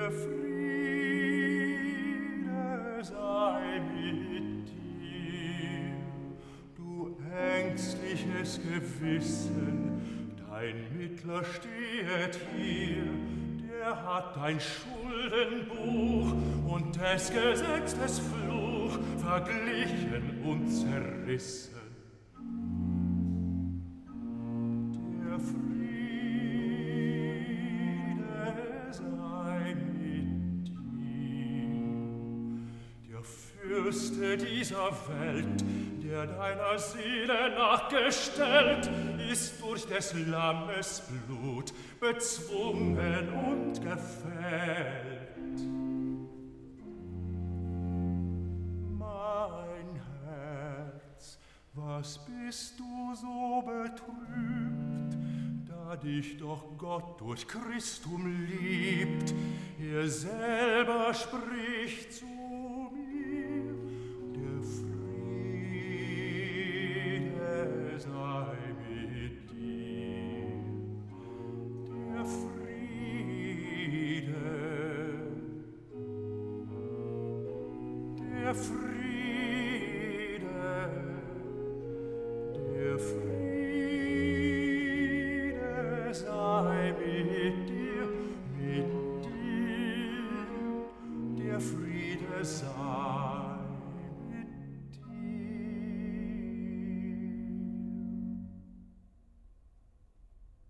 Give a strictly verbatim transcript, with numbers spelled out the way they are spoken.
Der Friede sei mit dir, du ängstliches Gewissen, dein Mittler stehet hier, der hat dein Schuldenbuch und des Gesetzes Fluch verglichen und zerrissen. Der Friede sei mit dir, der Fürste dieser Welt, der deiner Seele nachgestellt, ist durch des Lammes Blut bezwungen und gefällt. Mein Herz, was bist du so betrübt, da dich doch Gott durch Christum liebt, er selber spricht zu mir, der Friede sei mit dir, der Friede, der Friede, der Friede sei mit dir, mit dir, der Friede sei